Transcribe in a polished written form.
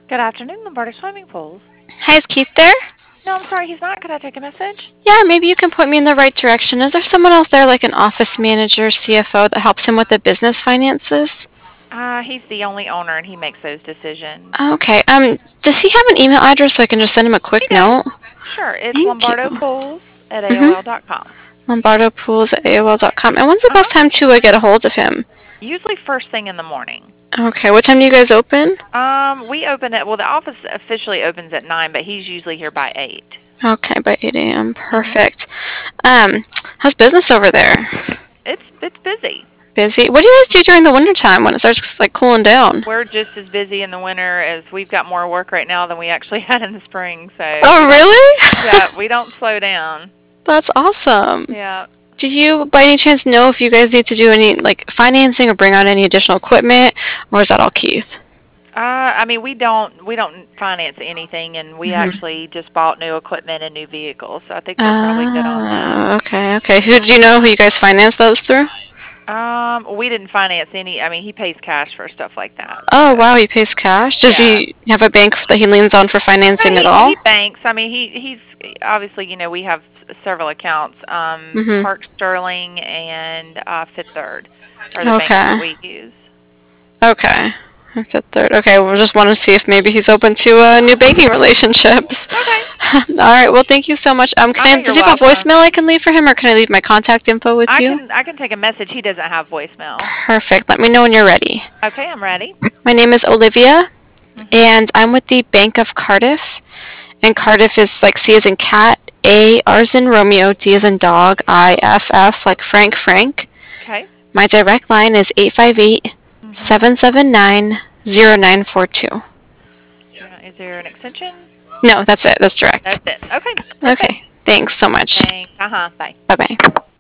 Good afternoon, Lombardi Swimming Pools. Hi, is Keith there? No, I'm sorry, he's not. Could I take a message? Yeah, maybe you can point me in the right direction. Is there someone else there, like an office manager, CFO, that helps him with the business finances? He's the only owner and he makes those decisions. Okay. Does he have an email address so I can just send him a He quick does. note? Sure, it's Thank you. Lombardo Pools at Mm-hmm. AOL.com. LombardoPools at AOL.com. And when's the Uh-huh. best time to get a hold of him? Usually first thing in the morning. Okay. What time do you guys open? We open at, well, the office officially opens at 9, but he's usually here by 8. Okay, by 8 a.m. Mm-hmm. Perfect. How's business over there? It's busy. Busy? What do you guys do during the wintertime when it starts like cooling down? We're just as busy in the winter as we've got more work right now than we actually had in the spring, so Oh, really? yeah, we don't slow down. That's awesome. Yeah. Do you, by any chance, know if you guys need to do any like financing or bring on any additional equipment, or is that all Keith? We don't finance anything, and we Hmm. actually just bought new equipment and new vehicles, so I think we're probably good on that. Okay, okay. Who do you know who you guys finance those through? We didn't finance any. I mean, he pays cash for stuff like that. Oh, So wow, he pays cash. Does yeah, he have a bank that he leans on for no, financing at he all? banks. I mean, he's obviously, we have several accounts. Hmm. Park Sterling and Fifth Third are the banks that Okay, we use. okay. Fifth Third. Okay, we just want to see if maybe he's open to new banking relationships. Okay. All right. Well, thank you so much. You're Does he have a welcome. voicemail I can leave for him, or can I leave my contact info with I you? can I can take a message. He doesn't have voicemail. Perfect. Let me know when you're ready. Okay, I'm ready. My name is Olivia, Mhm. and I'm with the Bank of Cardiff. And Cardiff is like C as in cat, A, R as in Romeo, D as in dog, I, F, F, like Frank. Okay. My direct line is 858 Mhm. 779 0942. Is there an extension? No, that's it. That's direct. That's it. Okay. Perfect. Okay. Thanks so much. Thanks. Uh-huh. Bye. Bye bye.